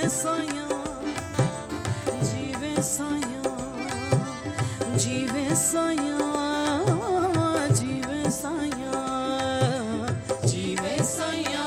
साया जीवे साया जीवे साया जीवे साया जीवे साया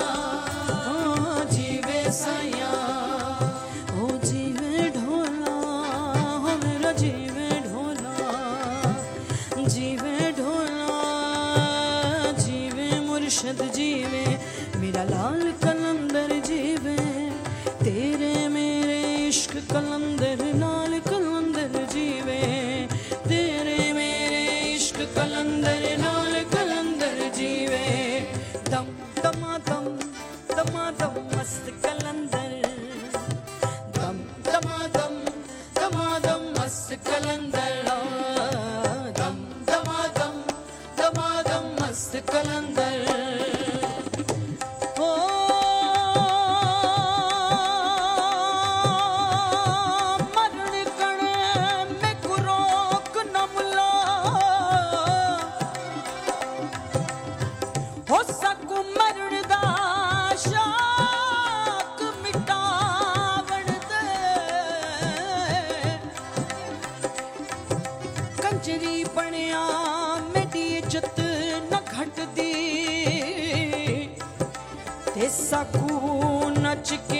जीवे साया हो जीवे ढोला हो मेरा जीवे ढोला जीवे ढोला जीवे मुर्शद जीवे मेरा लाल कलंदर जीवे तेरे मेरे इश्क कलंदर लाल कलंदर जीवे तेरे मेरे इश्क कलंदर लाल कलंदर जीवे दम दमादम दमादम मस्त कलंदर दम दमादम दमादम मस्त कलंदर दम दमादम दमादम मस्त कलंदर कंजरी बनिया मेरी इज्जत न घटदी ते साकू नच के